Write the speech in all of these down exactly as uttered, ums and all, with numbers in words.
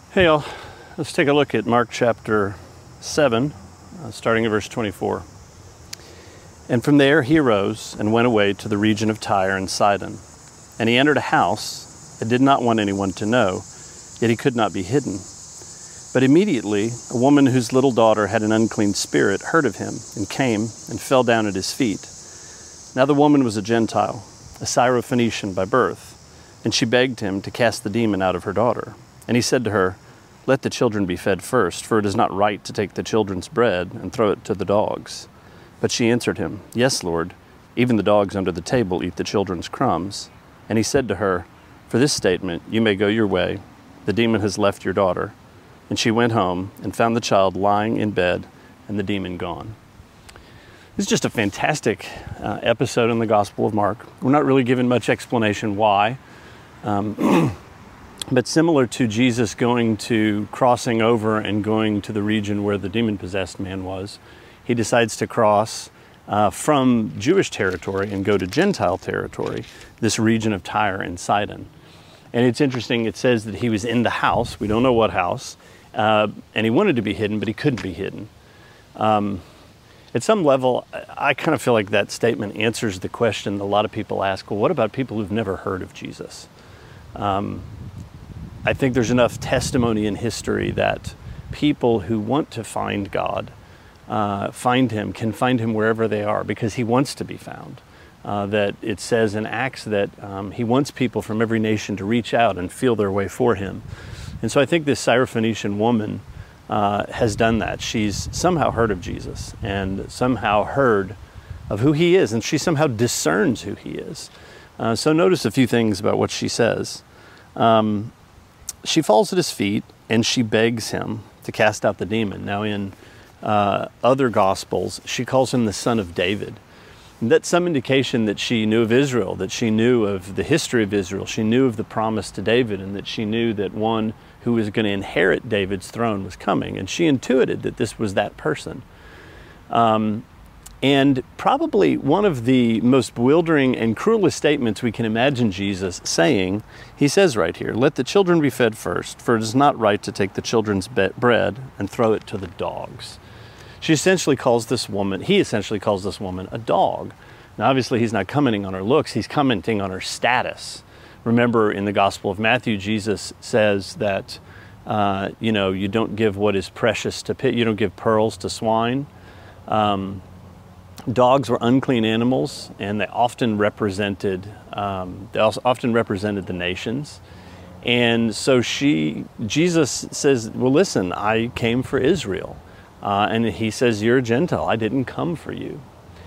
Hey y'all, let's take a look at Mark chapter seven, uh, starting at verse twenty-four. And from there he arose and went away to the region of Tyre and Sidon. And he entered a house and did not want anyone to know, yet he could not be hidden. But immediately a woman whose little daughter had an unclean spirit heard of him and came and fell down at his feet. Now the woman was a Gentile, a Syrophoenician by birth, and she begged him to cast the demon out of her daughter. And he said to her, "Let the children be fed first, for it is not right to take the children's bread and throw it to the dogs." But she answered him, "Yes, Lord, even the dogs under the table eat the children's crumbs." And he said to her, "For this statement you may go your way. The demon has left your daughter." And she went home and found the child lying in bed and the demon gone. This is just a fantastic uh, episode in the Gospel of Mark. We're not really given much explanation why. Um, But similar to Jesus going to, crossing over and going to the region where the demon-possessed man was, he decides to cross uh, from Jewish territory and go to Gentile territory, this region of Tyre and Sidon. And it's interesting, it says that he was in the house, we don't know what house, uh, and he wanted to be hidden, but he couldn't be hidden. Um, at some level, I kind of feel like that statement answers the question a lot of people ask, well, what about people who've never heard of Jesus? Um, I think there's enough testimony in history that people who want to find God, uh, find him, can find him wherever they are because he wants to be found. Uh, that it says in Acts that um, he wants people from every nation to reach out and feel their way for him. And so I think this Syrophoenician woman uh, has done that. She's somehow heard of Jesus and somehow heard of who he is, and she somehow discerns who he is. Uh, so notice a few things about what she says. Um, She falls at his feet and she begs him to cast out the demon. Now in uh, other Gospels, she calls him the son of David. And that's some indication that she knew of Israel, that she knew of the history of Israel. She knew of the promise to David and that she knew that one who was going to inherit David's throne was coming. And she intuited that this was that person. Um, And probably one of the most bewildering and cruelest statements we can imagine Jesus saying, he says right here, "Let the children be fed first, for it is not right to take the children's bread and throw it to the dogs." She essentially calls this woman, he essentially calls this woman a dog. Now obviously he's not commenting on her looks, he's commenting on her status. Remember in the Gospel of Matthew, Jesus says that, uh, you know, you don't give what is precious to pit, you don't give pearls to swine. Um, Dogs were unclean animals, and they often represented um, they also often represented the nations. And so she, Jesus says, "Well, listen, I came for Israel," uh, and he says, "You're a Gentile. I didn't come for you."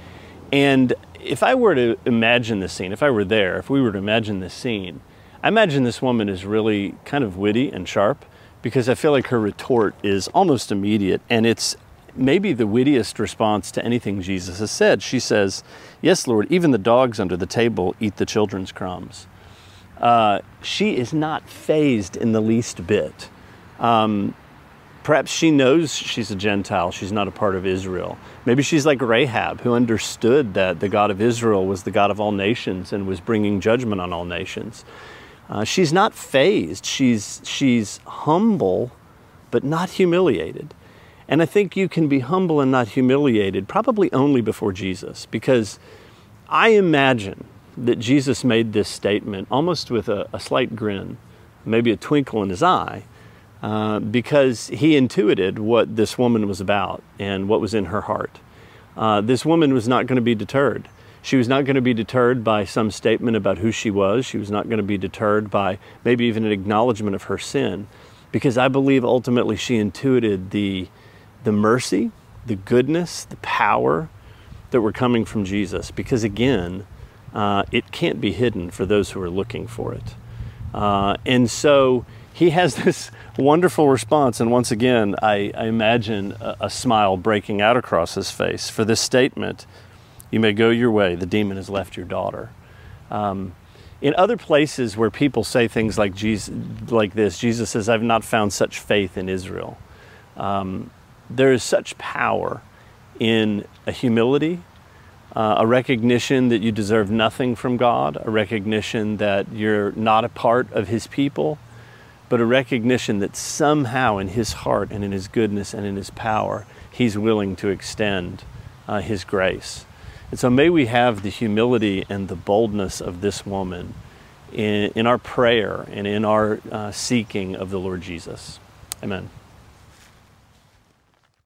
And if I were to imagine this scene, if I were there, if we were to imagine this scene, I imagine this woman is really kind of witty and sharp because I feel like her retort is almost immediate, and it's maybe the wittiest response to anything Jesus has said. She says, "Yes, Lord, even the dogs under the table eat the children's crumbs." Uh, she is not fazed in the least bit. Um, perhaps she knows she's a Gentile. She's not a part of Israel. Maybe she's like Rahab, who understood that the God of Israel was the God of all nations and was bringing judgment on all nations. Uh, she's not fazed. She's, she's humble, but not humiliated. And I think you can be humble and not humiliated probably only before Jesus, because I imagine that Jesus made this statement almost with a, a slight grin, maybe a twinkle in his eye, uh, because he intuited what this woman was about and what was in her heart. Uh, this woman was not going to be deterred. She was not going to be deterred by some statement about who she was. She was not going to be deterred by maybe even an acknowledgement of her sin, because I believe ultimately she intuited the the mercy, the goodness, the power that were coming from Jesus. Because again, uh, it can't be hidden for those who are looking for it. Uh, and so he has this wonderful response. And once again, I, I imagine a, a smile breaking out across his face for this statement, "You may go your way, the demon has left your daughter." Um, in other places where people say things like, Jesus, like this, Jesus says, "I've not found such faith in Israel." Um, There is such power in a humility, uh, a recognition that you deserve nothing from God, a recognition that you're not a part of his people, but a recognition that somehow in his heart and in his goodness and in his power, he's willing to extend uh, his grace. And so may we have the humility and the boldness of this woman in, in our prayer and in our uh, seeking of the Lord Jesus. Amen.